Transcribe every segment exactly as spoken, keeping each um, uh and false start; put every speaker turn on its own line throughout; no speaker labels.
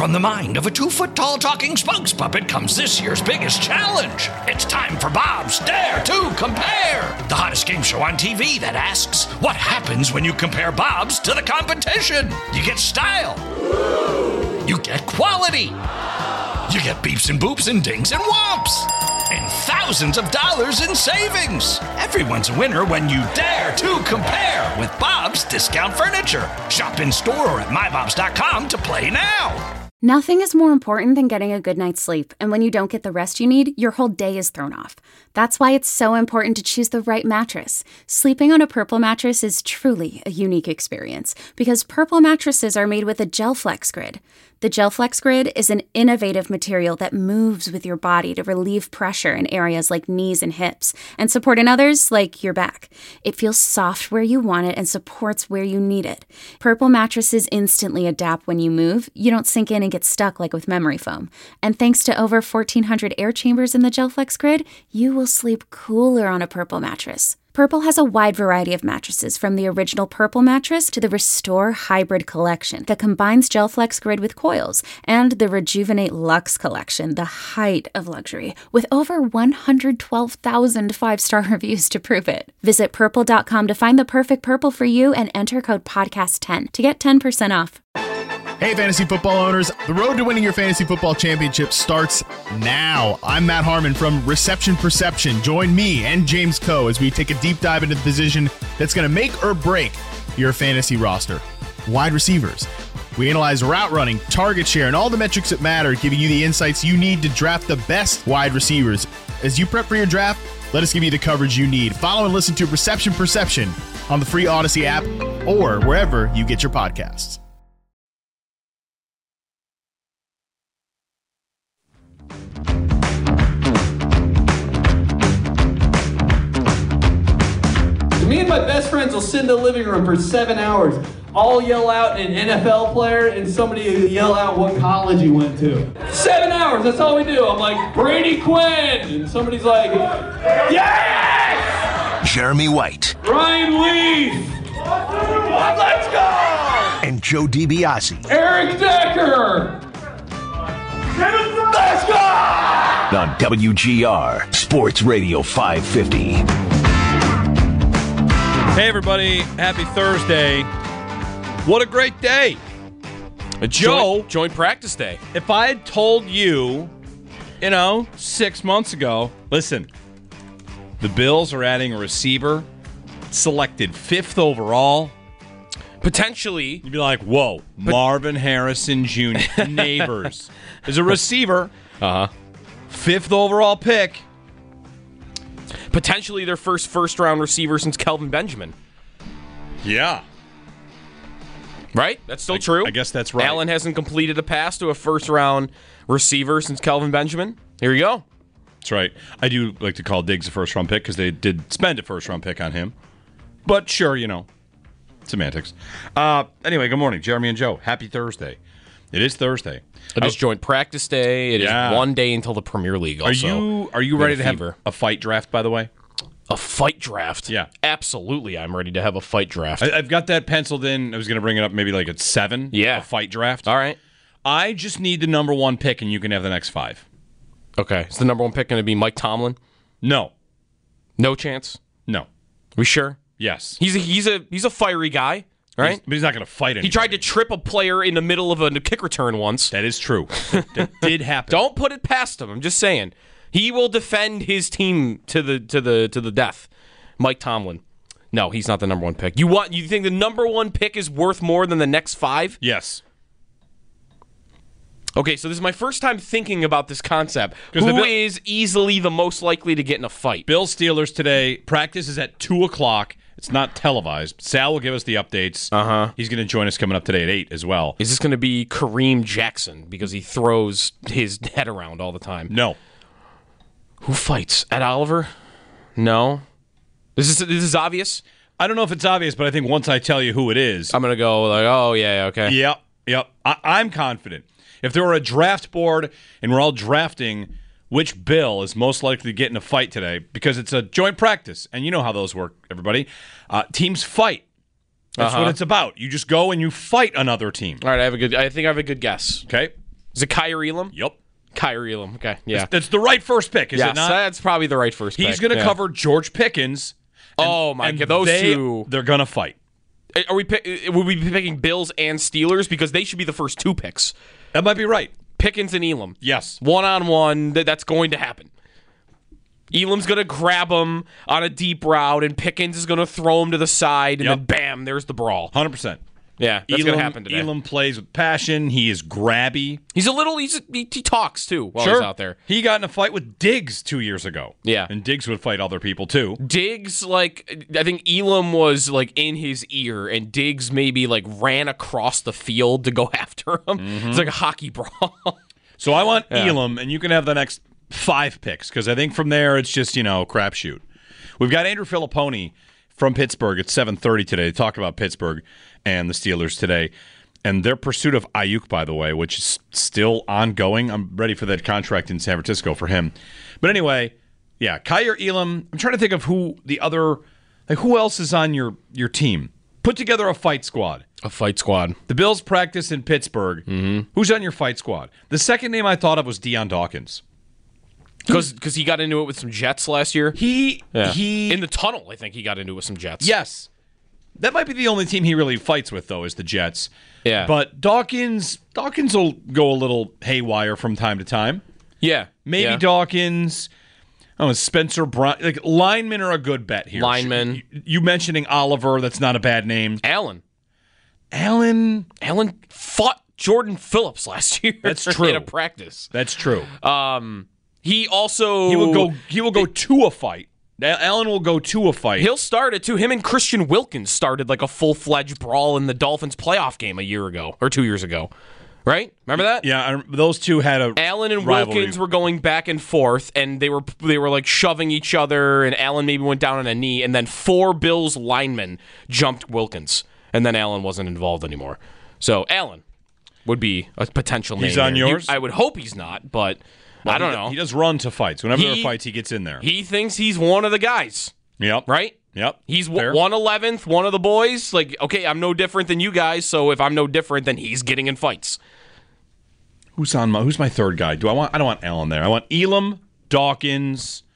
From the mind of a two-foot-tall talking spokes puppet comes this year's biggest challenge. It's time for Bob's Dare to Compare, the hottest game show on T V that asks, what happens when you compare Bobs to the competition? You get style. You get quality. You get beeps and boops and dings and whomps. And thousands of dollars in savings. Everyone's a winner when you dare to compare with Bob's Discount Furniture. Shop in store or at my bobs dot com to play now.
Nothing is more important than getting a good night's sleep, and when you don't get the rest you need, your whole day is thrown off. That's why it's so important to choose the right mattress. Sleeping on a Purple mattress is truly a unique experience, because Purple mattresses are made with a GelFlex Grid. The GelFlex Grid is an innovative material that moves with your body to relieve pressure in areas like knees and hips, and support in others like your back. It feels soft where you want it and supports where you need it. Purple mattresses instantly adapt when you move. You don't sink in and get stuck like with memory foam. And thanks to over fourteen hundred air chambers in the GelFlex Grid, you will sleep cooler on a Purple mattress. Purple has a wide variety of mattresses, from the original Purple mattress to the Restore Hybrid collection that combines GelFlex Grid with coils, and the Rejuvenate Luxe collection, the height of luxury, with over one hundred twelve thousand five-star reviews to prove it. Visit purple dot com to find the perfect Purple for you and enter code podcast ten to get ten percent off.
Hey, fantasy football owners. The road to winning your fantasy football championship starts now. I'm Matt Harmon from Reception Perception. Join me and James Coe as we take a deep dive into the position that's going to make or break your fantasy roster. Wide receivers. We analyze route running, target share, and all the metrics that matter, giving you the insights you need to draft the best wide receivers. As you prep for your draft, let us give you the coverage you need. Follow and listen to Reception Perception on the free Odyssey app or wherever you get your podcasts.
Me and my best friends will sit in the living room for seven hours. I'll yell out an N F L player and somebody will yell out what college he went to. Seven hours, that's all we do. I'm like, Brady Quinn! And somebody's like, yes!
Jeremy White.
Ryan Leaf! Let's go!
And Joe DiBiase.
Eric Decker! Let's go!
On W G R, Sports Radio five fifty.
Hey, everybody. Happy Thursday. What a great day.
A
Joe.
Joint, joint practice day.
If I had told you, you know, six months ago, listen, the Bills are adding a receiver selected fifth overall.
Potentially.
You'd be like, whoa, but- Marvin Harrison Junior Neighbors is a receiver.
Uh-huh.
Fifth overall pick.
Potentially their first first-round receiver since Kelvin Benjamin.
Yeah.
Right? That's still
I,
true.
I guess that's right.
Allen hasn't completed a pass to a first-round receiver since Kelvin Benjamin. Here you go.
That's right. I do like to call Diggs a first-round pick because they did spend a first-round pick on him. But sure, you know, semantics. Uh, anyway, good morning, Jeremy and Joe. Happy Thursday. It is Thursday.
It is joint practice day. It
yeah.
is one day until the Premier League. Also.
Are you are you ready to have a fight draft, by the way?
A fight draft?
Yeah.
Absolutely, I'm ready to have a fight draft.
I, I've got that penciled in. I was going to bring it up maybe like at seven.
Yeah.
A fight draft.
All right.
I just need the number one pick, and you can have the next five.
Okay. Is the number one pick going to be Mike Tomlin?
No.
No chance?
No.
We sure?
Yes.
He's a, he's a, he's a fiery guy. Right?
He's, but he's not going to fight anybody.
He tried to trip a player in the middle of a kick return once.
That is true. That did happen.
Don't put it past him. I'm just saying. He will defend his team to the to the to the death. Mike Tomlin. No, he's not the number one pick. You want you think the number one pick is worth more than the next five?
Yes.
Okay, so this is my first time thinking about this concept. Who
Bill-
is easily the most likely to get in a fight?
Bill Steelers today. Practice is at two o'clock. It's not televised. Sal will give us the updates.
Uh-huh.
He's going to join us coming up today at eight as well.
Is this going to be Kareem Jackson because he throws his head around all the time?
No.
Who fights? Ed Oliver? No. This is this is obvious?
I don't know if it's obvious, but I think once I tell you who it is.
I'm going to go like, oh, yeah, yeah, okay.
Yep, yep. I, I'm confident. If there were a draft board and we're all drafting which Bill is most likely to get in a fight today, because it's a joint practice, and you know how those work, everybody. Uh, teams fight. That's
uh-huh.
what it's about. You just go and you fight another team.
All right, I have a good. I think I have a good guess.
Okay.
Is it Kyer Elam?
Yep.
Kyer Elam. Okay, yeah.
That's, that's the right first pick, is
yes,
it not?
That's probably the right first pick.
He's going to
yeah.
cover George Pickens. And,
oh, my
and
God. Those
they,
two.
They're going to fight.
Are we pick, would we be picking Bills and Steelers? Because they should be the first two picks.
That might be right.
Pickens and Elam.
Yes.
One-on-one, that, that's going to happen. Elam's going to grab him on a deep route, and Pickens is going to throw him to the side, and
Yep.
then bam, there's the brawl.
one hundred percent.
Yeah, that's going to happen today.
Elam plays with passion. He is grabby.
He's a little, he's, he, he talks, too, while
sure.
he's out there.
He got in a fight with Diggs two years ago.
Yeah.
And Diggs would fight other people, too.
Diggs, like, I think Elam was, like, in his ear, and Diggs maybe, like, ran across the field to go after him. Mm-hmm. It's like a hockey brawl.
So I want
yeah.
Elam, and you can have the next five picks, because I think from there it's just, you know, crapshoot. We've got Andrew Filipponi from Pittsburgh at seven thirty today to talk about Pittsburgh and the Steelers today. And their pursuit of Ayuk, by the way, which is still ongoing. I'm ready for that contract in San Francisco for him. But anyway, yeah, Kyer Elam. I'm trying to think of who the other, like who else is on your, your team. Put together a fight squad.
A fight squad.
The Bills practice in Pittsburgh. Mm-hmm. Who's on your fight squad? The second name I thought of was Deion Dawkins.
Because he got into it with some Jets last year?
He,
yeah.
he...
In the tunnel, I think he got into it with some Jets.
Yes. That might be the only team he really fights with, though, is the Jets.
Yeah.
But Dawkins Dawkins will go a little haywire from time to time.
Yeah.
Maybe
yeah.
Dawkins. Oh, Spencer Brown. Like, linemen are a good bet here.
Linemen.
You, you mentioning Oliver, that's not a bad name.
Allen.
Allen.
Allen fought Jordan Phillips last year.
That's true.
In a practice.
That's true.
Um, he also
he will go. He will go to a fight. Allen will go to a fight.
He'll start it too. Him and Christian Wilkins started like a full fledged brawl in the Dolphins playoff game a year ago or two years ago. Right? Remember that?
Yeah, I, those two had a
Allen and
rivalry.
Wilkins were going back and forth, and they were they were like shoving each other, and Allen maybe went down on a knee, and then four Bills linemen jumped Wilkins, and then Allen wasn't involved anymore. So Allen would be a potential name.
He's on
here.
yours?
You, I would hope he's not, but well, I don't
he,
know.
He does run to fights. Whenever
He-
there are fights, he gets in there.
He thinks he's one of the guys,
Yep.
right?
Yep.
He's
Fair.
one eleventh, one of the boys. Like, okay, I'm no different than you guys, so if I'm no different, then he's getting in fights.
Who's on my? Who's my third guy? Do I want? I don't want Allen there. I want Elam, Dawkins,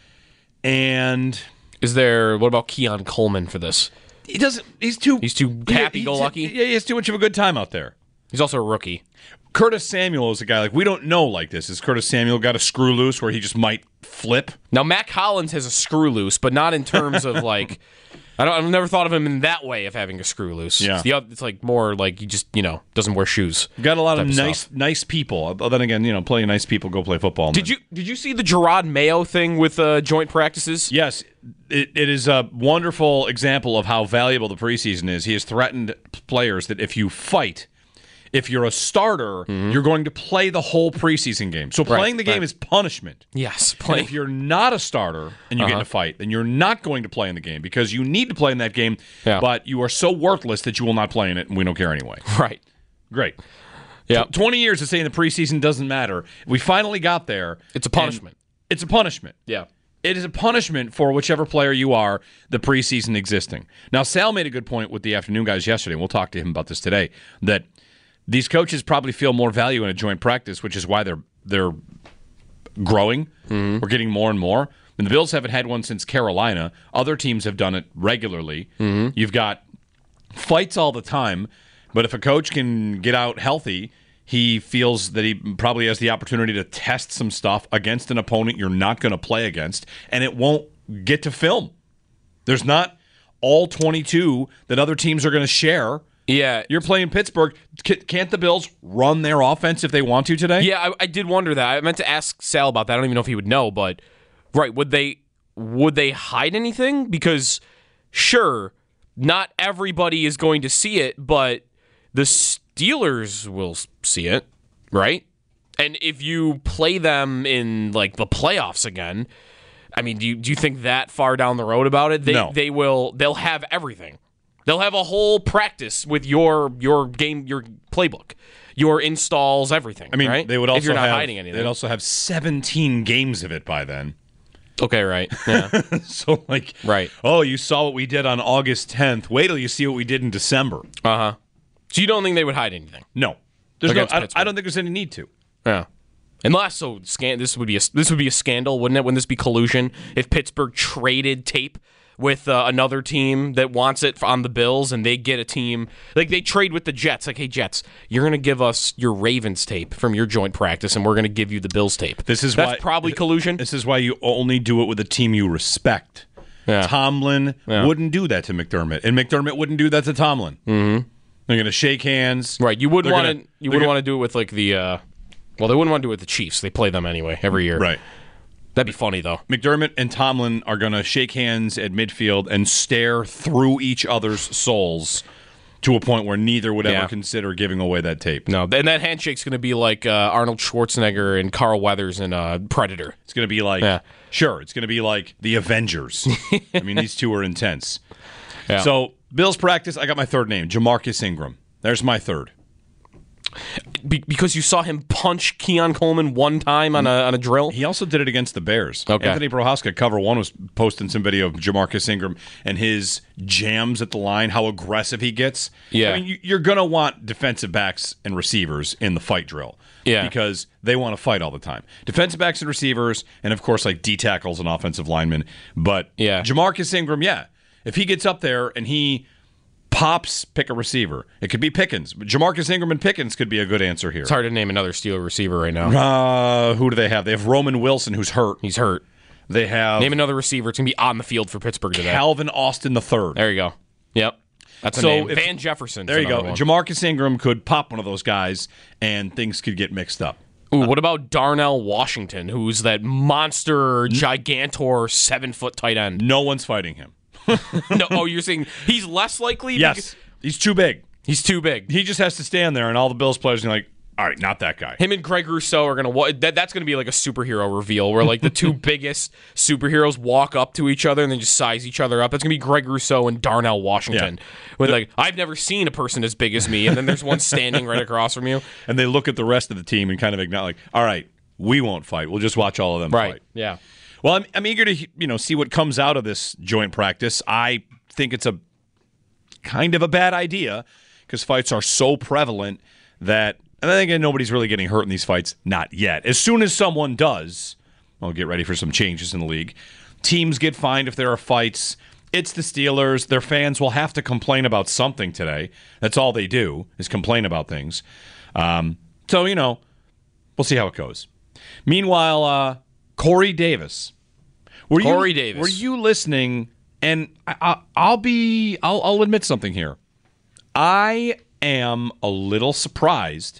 and
Is there, what about Keon Coleman for this?
he doesn't. He's too.
He's too happy-go-lucky?
Yeah, he has too much of a good time out there.
He's also a rookie.
Curtis Samuel is a guy like we don't know like this. Is Curtis Samuel got a screw loose where he just might flip?
Now, Matt Collins has a screw loose, but not in terms of like, I don't, I've never thought of him in that way of having a screw loose.
Yeah.
It's, the, oth- it's like more like he just, you know, doesn't wear shoes.
Got a lot of
type of
nice,
stuff.
nice people. But then again, you know, playing nice people go play football.
Did you did you see the Gerard Mayo thing with uh, joint practices?
Yes, it, it is a wonderful example of how valuable the preseason is. He has threatened players that if you fight, if you're a starter,
Mm-hmm.
you're going to play the whole preseason game. So playing the game
right.
is punishment.
Yes,
And
playing.
if you're not a starter and you get in
Uh-huh.
a fight, then you're not going to play in the game because you need to play in that game,
Yeah.
but you are so worthless that you will not play in it, and we don't care anyway.
Right.
Great.
Yeah.
Tw- twenty years of saying the preseason doesn't matter. We finally got there.
It's a punishment.
and It's a punishment.
Yeah.
It is a punishment for whichever player you are, the preseason existing. Now, Sal made a good point with the afternoon guys yesterday, and we'll talk to him about this today, that these coaches probably feel more value in a joint practice, which is why they're they're growing.
Mm-hmm.
We're getting more and more. And the Bills haven't had one since Carolina. Other teams have done it regularly.
Mm-hmm.
You've got fights all the time, but if a coach can get out healthy, he feels that he probably has the opportunity to test some stuff against an opponent you're not going to play against, and it won't get to film. There's not all twenty-two that other teams are going to share.
Yeah.
You're playing Pittsburgh. C- Can't the Bills run their offense if they want to today?
Yeah, I, I did wonder that. I meant to ask Sal about that. I don't even know if he would know, but right, would they would they hide anything? Because sure, not everybody is going to see it, but the Steelers will see it, right? And if you play them in like the playoffs again, I mean, do you do you think that far down the road about it? They
No.
they will they'll have everything. They'll have a whole practice with your your game, your playbook, your installs, everything.
I mean,
right?
they would also
if you're not
have,
hiding anything.
They'd also have seventeen games of it by then.
Okay, right. Yeah.
So, like,
Right.
oh, you saw what we did on August tenth. Wait till you see what we did in December.
Uh huh. So you don't think they would hide anything?
No. There's no
Against
I,
Pittsburgh.
I don't think there's any need to.
Yeah. Unless so, scan. This would be a this would be a scandal, wouldn't it? Wouldn't this be collusion if Pittsburgh traded tape with uh, another team that wants it on the Bills, and they get a team like they trade with the Jets? Like, hey Jets, you're gonna give us your Ravens tape from your joint practice, and we're gonna give you the Bills tape.
This is
that's
why,
probably collusion.
This is why you only do it with a team you respect.
Yeah.
Tomlin
Yeah.
wouldn't do that to McDermott, and McDermott wouldn't do that to Tomlin. Mm-hmm. They're gonna shake hands,
Right? You wouldn't
They're
want
gonna-
to. You
they're
wouldn't
gonna-
want to do it with like the. Uh, well, they wouldn't want to do it with the Chiefs. They play them anyway every year.
Right.
That'd be funny though.
McDermott and Tomlin are going to shake hands at midfield and stare through each other's souls to a point where neither would
Yeah.
ever consider giving away that tape.
No, and that handshake's going to be like uh, Arnold Schwarzenegger and Carl Weathers in uh, Predator.
It's going to be like,
Yeah.
sure, it's going to be like the Avengers. I mean, these two are intense.
Yeah.
So, Bills practice, I got my third name, Jamarcus Ingram. There's my third.
Be- because you saw him punch Keon Coleman one time on a on a drill.
He also did it against the Bears.
Okay.
Anthony Prohaska, Cover One, was posting some video of Jamarcus Ingram and his jams at the line, how aggressive he gets.
Yeah.
I mean, you- you're going to want defensive backs and receivers in the fight drill.
Yeah.
Because they want to fight all the time. Defensive backs and receivers, and of course, like D tackles and offensive linemen. But
Yeah.
Jamarcus Ingram, yeah. If he gets up there and he pops, pick a receiver. It could be Pickens. But Jamarcus Ingram and Pickens could be a good answer here.
It's hard to name another Steeler receiver right now.
Uh, who do they have? They have Roman Wilson, who's hurt.
He's hurt.
They have
Name another receiver. It's going to be on the field for Pittsburgh today.
Calvin Austin the third.
There you go. Yep. That's a
So
name.
if-
Van Jefferson.
There you go. Jamarcus Ingram could pop one of those guys, and things could get mixed up.
Ooh, what about Darnell Washington, who's that monster, gigantor, seven-foot tight end?
No one's fighting him.
No, oh, you're saying he's less likely?
Yes,
because-
he's too big.
He's too big.
He just has to stand there, and all the Bills players are like, all right, not that guy.
Him and Greg Rousseau are gonna wa- that, that's gonna be like a superhero reveal where like the two biggest superheroes walk up to each other and then just size each other up. That's gonna be Greg Rousseau and Darnell Washington.
Yeah.
With like, I've never seen a person as big as me, and then there's one standing right across from you.
And they look at the rest of the team and kind of acknowledge, like, all right, we won't fight. We'll just watch all of them
Right.
fight.
Yeah.
Well, I'm, I'm eager to you know see what comes out of this joint practice. I think it's a kind of a bad idea because fights are so prevalent that, and I think nobody's really getting hurt in these fights. Not yet. As soon as someone does, I'll get ready for some changes in the league. Teams get fined if there are fights. It's the Steelers. Their fans will have to complain about something today. That's all they do is complain about things. Um, so, you know, we'll see how it goes. Meanwhile, uh, Corey Davis. Were
Corey
you,
Davis.
Were you listening? And I, I, I'll be, I'll, I'll admit something here. I am a little surprised.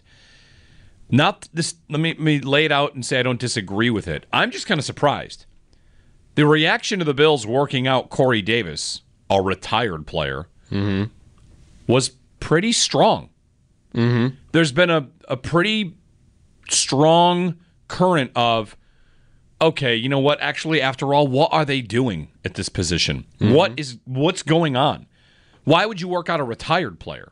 Not this. Let me, let me lay it out and say I don't disagree with it. I'm just kind of surprised. The reaction to the Bills working out Corey Davis, a retired player,
Mm-hmm.
was pretty strong.
Mm-hmm.
There's been a, a pretty strong current of, okay, you know what? Actually, after all, what are they doing at this position?
Mm-hmm.
What is what's going on? Why would you work out a retired player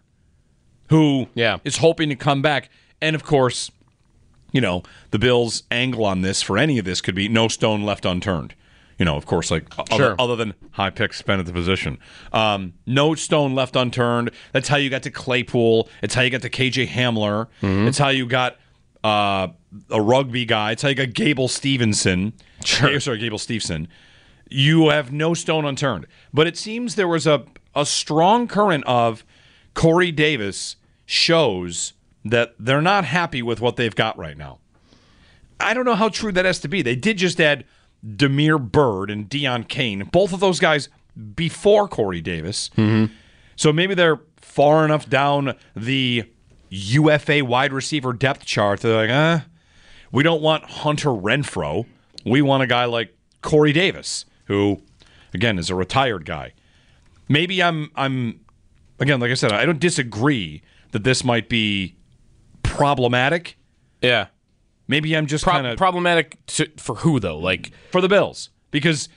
who
Yeah.
is hoping to come back? And of course, you know, the Bills' angle on this for any of this could be no stone left unturned. You know, of course, like
Sure.
other, other than high picks spent at the position. Um, no stone left unturned. That's how you got to Claypool. It's how you got to K J Hamler.
Mm-hmm.
It's how you got uh, a rugby guy. It's how you got Gable Stevenson.
Sure.
Sorry, Gable Stevenson. You have no stone unturned. But it seems there was a, a strong current of Corey Davis shows that they're not happy with what they've got right now. I don't know how true that has to be. They did just add Demir Bird and Deion Kane, both of those guys before Corey Davis.
Mm-hmm.
So maybe they're far enough down the U F A wide receiver depth chart. They're like, eh, we don't want Hunter Renfrow. We want a guy like Corey Davis, who, again, is a retired guy. Maybe I'm, I'm, again, like I said, I don't disagree that this might be problematic.
Yeah.
Maybe I'm just
Pro-
kind of
problematic to, for who though? Like
for the Bills, because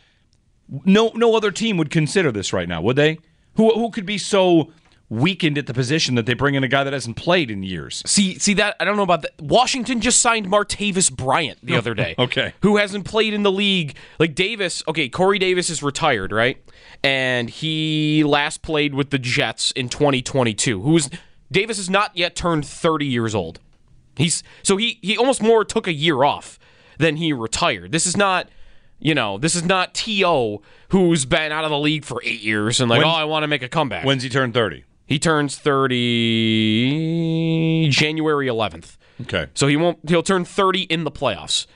no no other team would consider this right now, would they? Who who could be so weakened at the position that they bring in a guy that hasn't played in years?
See, see that I don't know about that. Washington just signed Martavis Bryant the other day.
Okay.
Who hasn't played in the league? Like Davis, okay, Corey Davis is retired, right? And he last played with the Jets in twenty twenty-two. Who's Davis has not yet turned thirty years old. He's so he he almost more took a year off than he retired. This is not, you know, this is not T O who's been out of the league for eight years and like,
When-
oh, I want to make a comeback.
When's he turn thirty?
He turns thirty January eleventh.
Okay.
So he won't he'll turn thirty in the playoffs.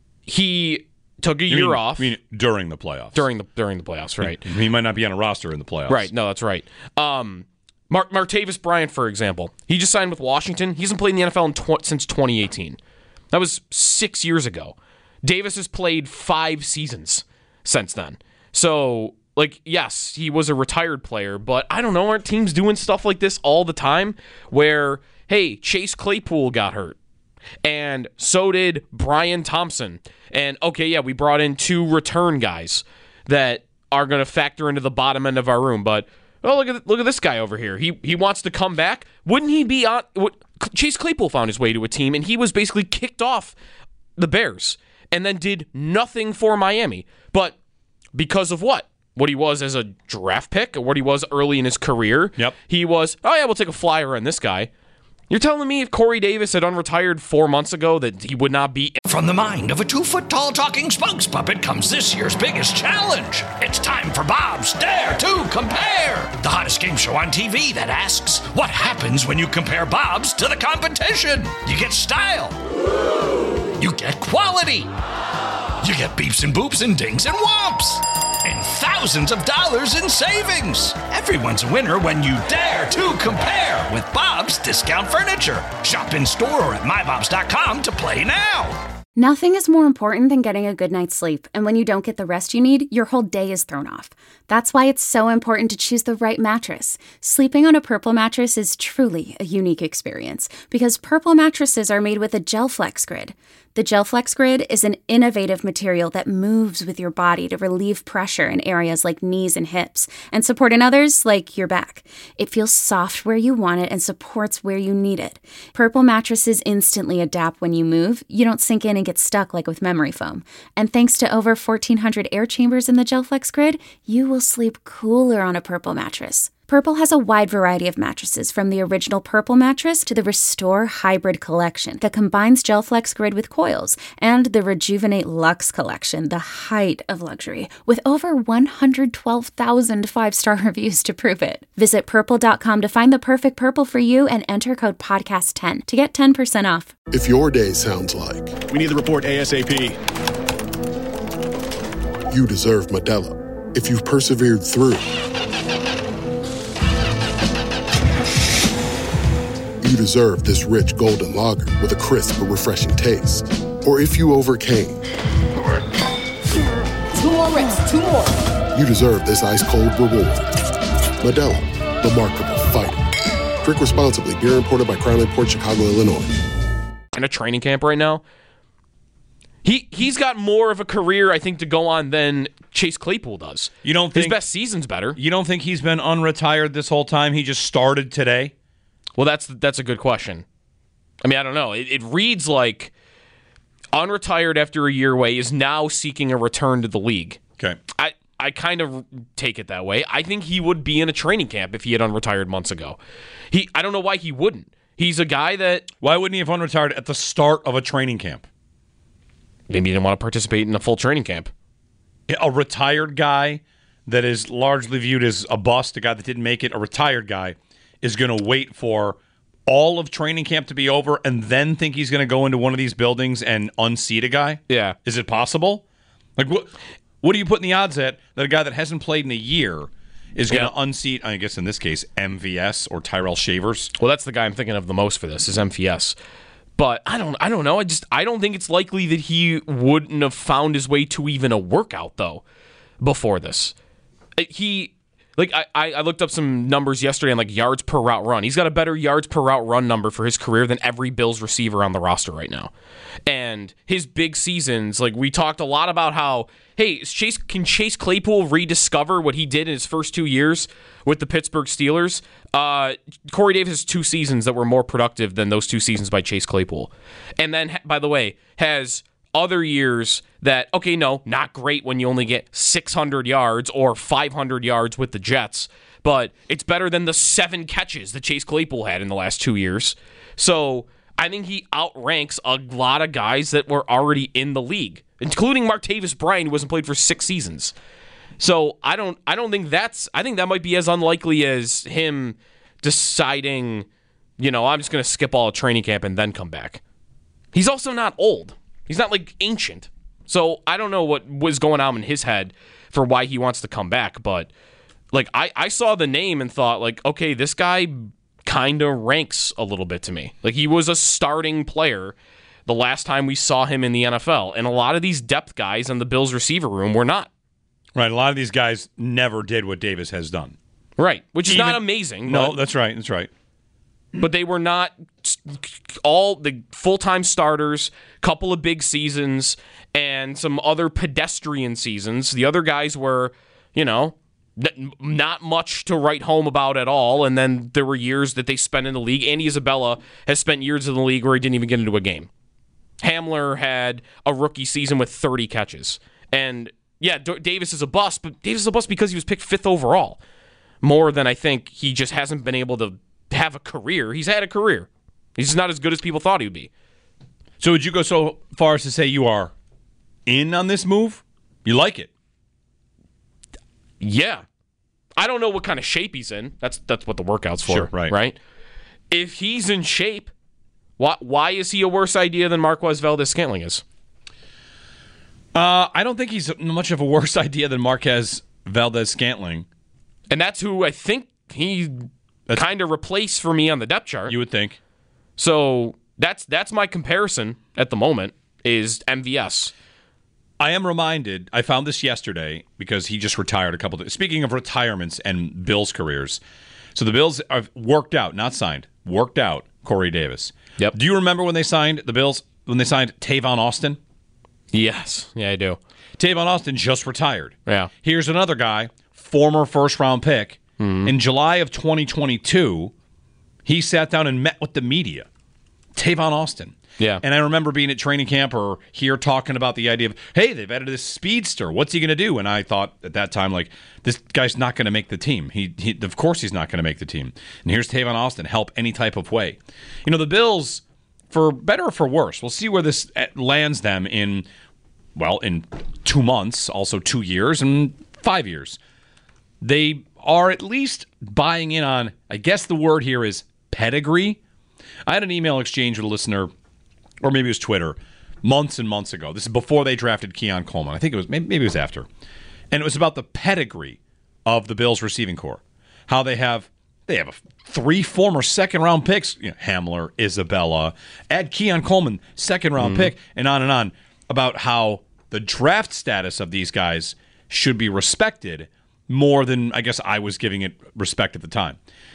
He took a
You
year
mean-
off
you mean during the playoffs.
during the during the playoffs, right?
He might not be on a roster in the playoffs.
Right. No, that's right. Um Mar- Martavis Bryant, for example, he just signed with Washington. He hasn't played in the N F L in tw- since twenty eighteen. That was six years ago. Davis has played five seasons since then. So, like, yes, he was a retired player, but I don't know, aren't teams doing stuff like this all the time where, hey, Chase Claypool got hurt, and so did Brian Thompson. And, okay, yeah, we brought in two return guys that are going to factor into the bottom end of our room, but oh, look at look at this guy over here. He he wants to come back. Wouldn't he be on? What, Chase Claypool found his way to a team, and he was basically kicked off the Bears, and then did nothing for Miami. But because of what? What he was as a draft pick, or what he was early in his career.
Yep.
He was. Oh yeah, we'll take a flyer on this guy. You're telling me if Corey Davis had unretired four months ago that he would not be.
From the mind of a two-foot-tall talking spokes puppet comes this year's biggest challenge. It's time for Bob's Dare to Compare, the hottest game show on T V that asks, what happens when you compare Bob's to the competition? You get style. You get quality. You get beeps and boops and dings and whomps. And thousands of dollars in savings. Everyone's a winner when you dare to compare with Bob's Discount Furniture. Shop in store or at my bobs dot com to play now.
Nothing is more important than getting a good night's sleep, and when you don't get the rest you need, your whole day is thrown off. That's why it's so important to choose the right mattress. Sleeping on a Purple mattress is truly a unique experience, because Purple mattresses are made with a GelFlex Grid. The GelFlex Grid is an innovative material that moves with your body to relieve pressure in areas like knees and hips, and support in others like your back. It feels soft where you want it and supports where you need it. Purple mattresses instantly adapt when you move. You don't sink in and get stuck like with memory foam. And thanks to over fourteen hundred air chambers in the GelFlex Grid, you will sleep cooler on a Purple mattress. Purple has a wide variety of mattresses, from the original Purple mattress to the Restore Hybrid collection that combines GelFlex Grid with coils, and the Rejuvenate Luxe collection, the height of luxury, with over one hundred twelve thousand five-star reviews to prove it. Visit purple dot com to find the perfect Purple for you and enter code podcast ten to get ten percent off.
If your day sounds like
We need the report ASAP.
you deserve Modelo. If you've persevered through, you deserve this rich golden lager with a crisp but refreshing taste. Or if you overcame,
Two more reps, two more.
you deserve this ice-cold reward. Modelo, the Markable Fighter. Drink responsibly. Beer imported by Crown Port Chicago, Illinois.
In a training camp right now. He he's got more of a career, I think, to go on than Chase Claypool does.
You don't
his
think
best season's better?
You don't think he's been unretired this whole time? He just started today?
Well, that's that's a good question. I mean, I don't know. It, it reads like unretired after a year away is now seeking a return to the league.
Okay.
I, I kind of take it that way. I think he would be in a training camp if he had unretired months ago. He I don't know why he wouldn't. He's a guy that...
Why wouldn't he have unretired at the start of a training camp?
Maybe he didn't want to participate in a full training camp.
A retired guy that is largely viewed as a bust, a guy that didn't make it, a retired guy, is going to wait for all of training camp to be over and then think he's going to go into one of these buildings and unseat a guy?
Yeah.
Is it possible? Like, what What are you putting the odds at that a guy that hasn't played in a year is going to yeah. unseat, I guess in this case, M V S or Tyrell Shavers?
Well, that's the guy I'm thinking of the most for this, is M V S. But I don't I don't know. I just I don't think it's likely that he wouldn't have found his way to even a workout, though, before this. He... Like, I, I looked up some numbers yesterday on, like, yards per route run. He's got a better yards per route run number for his career than every Bills receiver on the roster right now. And his big seasons, like, we talked a lot about how, hey, Chase can Chase Claypool rediscover what he did in his first two years with the Pittsburgh Steelers? Uh, Corey Davis has two seasons that were more productive than those two seasons by Chase Claypool. And then, by the way, has... other years that, okay, no, not great when you only get six hundred yards or five hundred yards with the Jets, but it's better than the seven catches that Chase Claypool had in the last two years. So I think he outranks a lot of guys that were already in the league, including Martavis Bryant, who hasn't played for six seasons. So I don't I don't think that's I think that might be as unlikely as him deciding, you know, I'm just going to skip all of training camp and then come back. He's also not old. He's not like ancient. So I don't know what was going on in his head for why he wants to come back, but like I, I saw the name and thought like, okay, this guy kind of ranks a little bit to me. Like he was a starting player the last time we saw him in the N F L, and a lot of these depth guys in the Bills receiver room were not.
Right, a lot of these guys never did what Davis has done.
Right, which is
Even,
not amazing.
No,
but,
that's right, that's right.
But they were not all the full-time starters, couple of big seasons, and some other pedestrian seasons. The other guys were, you know, not much to write home about at all, and then there were years that they spent in the league. Andy Isabella has spent years in the league where he didn't even get into a game. Hamler had a rookie season with thirty catches. And yeah, D- Davis is a bust, but Davis is a bust because he was picked fifth overall. More than I think he just hasn't been able to have a career. He's had a career. He's just not as good as people thought he would be.
So would you go so far as to say you are in on this move? You like it?
Yeah. I don't know what kind of shape he's in. That's that's what the workout's for.
Sure, right.
Right? If he's in shape, why, why is he a worse idea than Marquez Valdes-Scantling is?
Uh, I don't think he's much of a worse idea than Marquez Valdes-Scantling.
And that's who I think he kind of replaced for me on the depth chart.
You would think.
So that's that's my comparison at the moment is M V S.
I am reminded, I found this yesterday because he just retired a couple of days. Speaking of retirements and Bills careers, so the Bills have worked out, not signed, worked out Corey Davis.
Yep.
Do you remember when they signed the Bills, when they signed Tavon Austin?
Yes. Yeah, I do.
Tavon Austin just retired.
Yeah.
Here's another guy, former first-round pick. Mm-hmm. In July of twenty twenty-two, he sat down and met with the media. Tavon Austin.
Yeah.
And I remember being at training camp or here talking about the idea of, hey, they've added this speedster. What's he going to do? And I thought at that time, like, this guy's not going to make the team. He, he, of course he's not going to make the team. And here's Tavon Austin, help any type of way. You know, the Bills, for better or for worse, we'll see where this lands them in, well, in two months, also two years, and five years. They are at least buying in on, I guess the word here is pedigree. I had an email exchange with a listener, or maybe it was Twitter, months and months ago. This is before they drafted Keon Coleman. I think it was, maybe, maybe it was after. And it was about the pedigree of the Bills receiving corps. How they have they have a, three former second-round picks, you know, Hamler, Isabella, add Keon Coleman, second-round mm-hmm. pick, and on and on, about how the draft status of these guys should be respected more than, I guess, I was giving it respect at the time.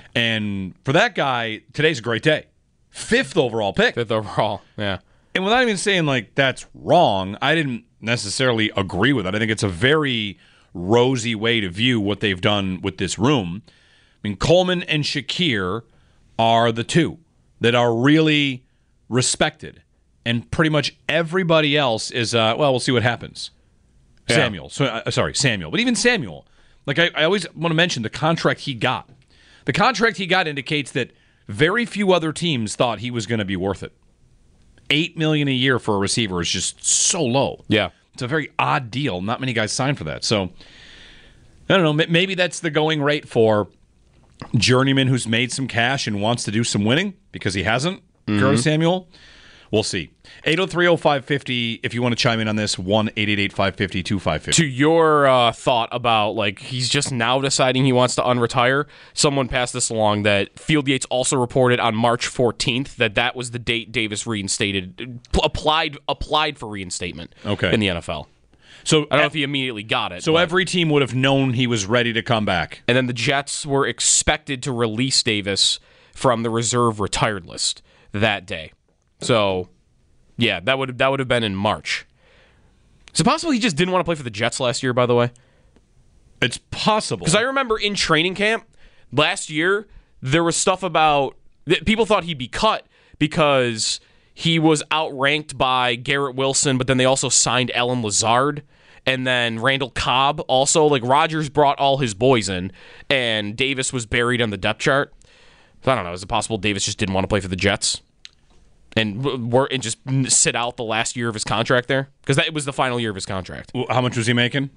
And for that guy, today's a great day. Fifth overall pick.
Fifth overall, yeah.
And without even saying, like, that's wrong, I didn't necessarily agree with it. I think it's a very rosy way to view what they've done with this room. I mean, Coleman and Shakir are the two that are really respected. And pretty much everybody else is, uh, well, we'll see what happens. Yeah. Samuel. So, uh, sorry, Samuel. But even Samuel, like, I, I always want to mention the contract he got. The contract he got indicates that very few other teams thought he was going to be worth it. Eight million dollars a year for a receiver is just so low.
Yeah.
It's a very odd deal. Not many guys sign for that. So, I don't know. Maybe that's the going rate for journeyman who's made some cash and wants to do some winning because he hasn't. Mm-hmm. Curtis Samuel. We'll see. eight oh three oh five fifty, if you want to chime in on this, one eight eight eight five five zero two five five zero.
To your uh, thought about, like, he's just now deciding he wants to unretire, someone passed this along that Field Yates also reported on March fourteenth that that was the date Davis reinstated, applied applied for reinstatement
okay.
in the N F L.
So
I don't know if he immediately got it.
So
but.
every team would have known he was ready to come back.
And then the Jets were expected to release Davis from the reserve retired list that day. So, yeah, that would that would have been in March. Is it possible he just didn't want to play for the Jets last year, by the way?
It's possible.
Because I remember in training camp last year, there was stuff about... People thought he'd be cut because he was outranked by Garrett Wilson, but then they also signed Allen Lazard. And then Randall Cobb also. Like, Rodgers brought all his boys in, and Davis was buried on the depth chart. So I don't know. Is it possible Davis just didn't want to play for the Jets? and work and just sit out the last year of his contract there? Because that was the final year of his contract.
How much was he making?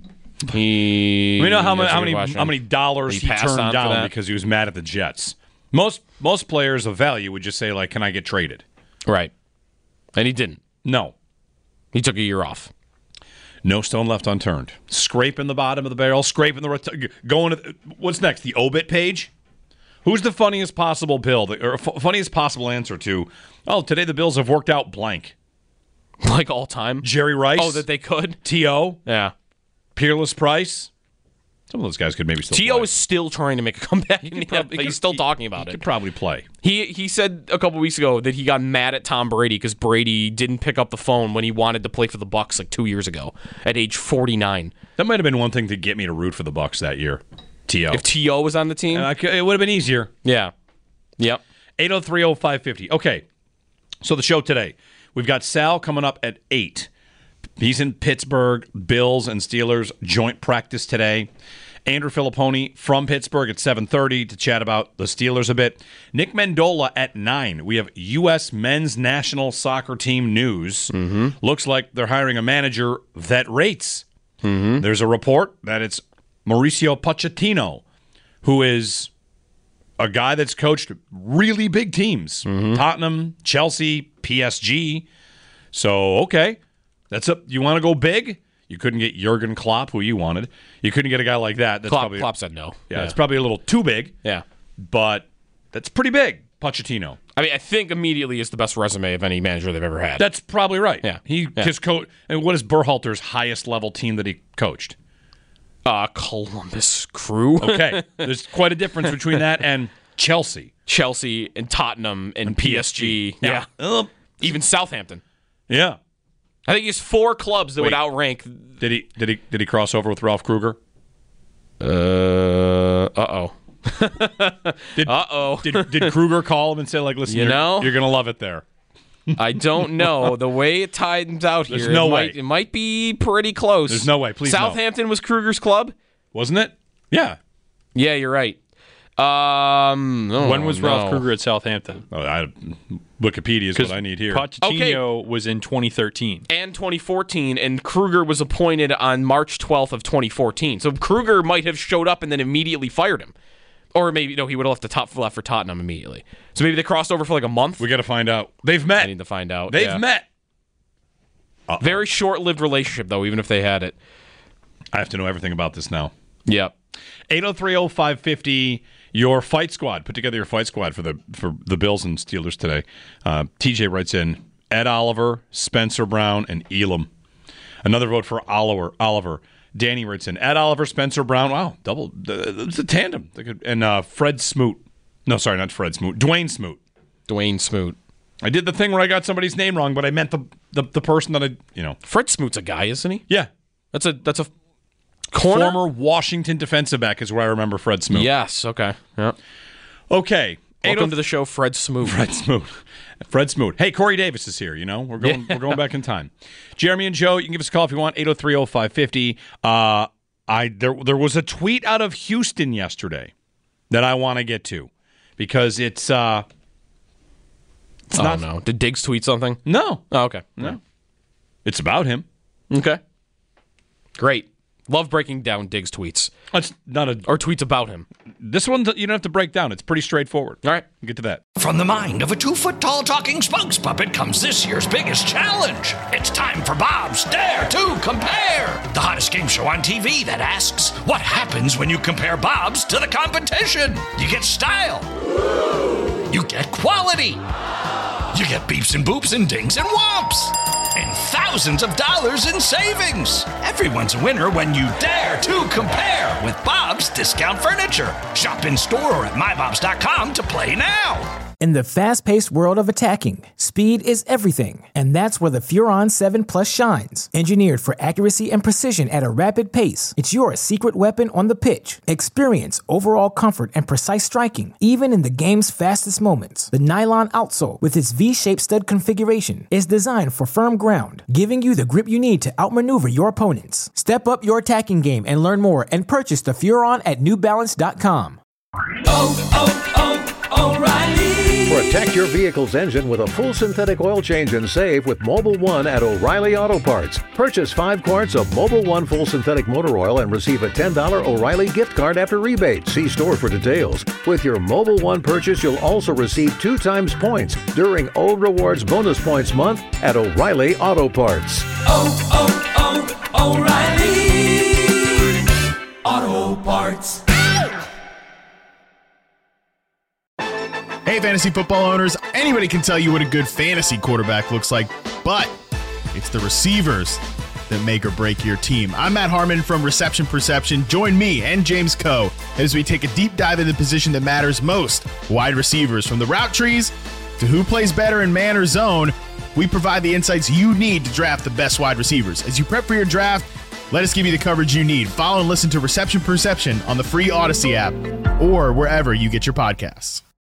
He.
We know how many how many
question.
how many dollars
He
he,
passed
turned
on for
down
that?
because he was mad at the Jets. Most most players of value would just say like, "Can I get traded?"
Right, and he didn't.
No,
he took a year off.
No stone left unturned. Scraping the bottom of the barrel, scraping the rot- going. To, what's next? The obit page. Who's the funniest possible bill that, or f- funniest possible answer to? Oh, today the Bills have worked out blank.
Like all time,
Jerry Rice.
Oh, that they could.
T O
Yeah.
Peerless Price. Some of those guys could maybe still
T O
play.
is still trying to make a comeback in the
prob-
N F L.
he could-
He's still
he-
talking about
he
it.
could probably play.
He he said a couple weeks ago that he got mad at Tom Brady because Brady didn't pick up the phone when he wanted to play for the Bucs like two years ago at age forty-nine.
That might have been one thing to get me to root for the Bucs that year. T O.
If T O was on the team,
And I could- it would have been easier.
yeah, yep.
eight oh three oh five fifty. Okay, so the show today. We've got Sal coming up at eight. He's in Pittsburgh. Bills and Steelers joint practice today. Andrew Filipponi from Pittsburgh at seven thirty to chat about the Steelers a bit. Nick Mendola at nine. We have U S men's national soccer team news. Mm-hmm. Looks like they're hiring a manager that rates. Mm-hmm. There's a report that it's Mauricio Pochettino, who is a guy that's coached really big teams. Mm-hmm. Tottenham, Chelsea, P S G. So, okay. That's a, you want to go big? You couldn't get Jurgen Klopp, who you wanted. You couldn't get a guy like that. That's
Klopp,
probably,
Klopp said no.
Yeah, yeah, it's probably a little too big.
Yeah.
But that's pretty big, Pochettino.
I mean, I think immediately is the best resume of any manager they've ever had.
That's probably right.
Yeah.
He
yeah.
his coach. And what is Berhalter's highest level team that he coached?
Uh, Columbus Crew.
Okay. There's quite a difference between that and Chelsea.
Chelsea and Tottenham and, and P S G. P S G. Yeah.
yeah. Uh,
Even Southampton.
Yeah.
I think he has four clubs that
Wait,
would outrank.
Did he did he did he cross over with Ralph Kruger?
Uh uh oh.
did,
uh oh.
did did Kruger call him and say like, listen,
you
you're,
know,
you're gonna love it there?
I don't know. The way it times out here,
There's no
it
way.
Might, it might be pretty close.
There's no way. Please,
Southampton
no.
was Kruger's club,
wasn't it? Yeah.
Yeah, you're right. Um, oh,
when was
no.
Ralph Kruger at Southampton?
Oh, I, Wikipedia is what I need here.
Pochettino
Okay.
was in twenty thirteen.
And twenty fourteen, and Kruger was appointed on March twelfth of twenty fourteen. So Kruger might have showed up and then immediately fired him. Or maybe, no, he would have left the top left for Tottenham immediately. So maybe they crossed over for like a month.
We got to find out. They've met.
I need to find out.
They've
yeah.
met. Uh-oh.
Very short-lived relationship, though, even if they had it.
I have to know everything about this now.
Yep.
eight oh three oh five fifty. Your fight squad. Put together your fight squad for the for the Bills and Steelers today. Uh, T J writes in Ed Oliver, Spencer Brown, and Elam. Another vote for Oliver. Oliver. Danny writes in Ed Oliver, Spencer Brown. Wow, double. Uh, it's a tandem. And uh, Fred Smoot. No, sorry, not Fred Smoot. Dwayne Smoot.
Dwayne Smoot.
I did the thing where I got somebody's name wrong, but I meant the the, the person that I, you know.
Fred Smoot's a guy, isn't he?
Yeah.
That's a that's a corner?
Former Washington defensive back is where I remember Fred Smoot.
Yes, okay. Yeah.
Okay.
Welcome to the show, Fred Smoot.
Fred Smoot. Fred Smoot. Hey, Corey Davis is here, you know? We're going
Yeah.
we're going back in time. Jeremy and Joe, you can give us a call if you want, eight oh three oh five fifty. Uh I there there was a tweet out of Houston yesterday that I want to get to because it's uh it's
oh,
not
no. Did Diggs tweet something?
No.
Oh, okay.
No. It's about him.
Okay. Great. Love breaking down Diggs tweets.
It's not a
Or tweets about him.
This one you don't have to break down. It's pretty straightforward.
All right.
We'll get to that.
From the mind of a two-foot-tall talking spokes puppet comes this year's biggest challenge. It's time for Bob's Dare to Compare, the hottest game show on T V that asks, what happens when you compare Bob's to the competition? You get style. You get quality. You get beeps and boops and dings and whomps. And thousands of dollars in savings. Everyone's a winner when you dare to compare with Bob's Discount Furniture. Shop in store or at my bobs dot com to play now.
In the fast-paced world of attacking, speed is everything, and that's where the Furon seven Plus shines. Engineered for accuracy and precision at a rapid pace, it's your secret weapon on the pitch. Experience overall comfort and precise striking, even in the game's fastest moments. The nylon outsole, with its V-shaped stud configuration, is designed for firm ground, giving you the grip you need to outmaneuver your opponents. Step up your attacking game and learn more and purchase the Furon at new balance dot com.
Oh, oh, oh, O'Reilly Protect your vehicle's engine with a full synthetic oil change and save with Mobil one at O'Reilly Auto Parts. Purchase five quarts of Mobil one full synthetic motor oil and receive a ten dollars O'Reilly gift card after rebate. See store for details. With your Mobil one purchase, you'll also receive two times points during Old Rewards Bonus Points Month at O'Reilly Auto Parts.
Oh, oh, oh, O'Reilly Auto Parts.
Hey, fantasy football owners, anybody can tell you what a good fantasy quarterback looks like, but it's the receivers that make or break your team. I'm Matt Harmon from Reception Perception. Join me and James Coe as we take a deep dive into the position that matters most, wide receivers. From the route trees to who plays better in man or zone, we provide the insights you need to draft the best wide receivers. As you prep for your draft, let us give you the coverage you need. Follow and listen to Reception Perception on the free Odyssey app or wherever you get your podcasts.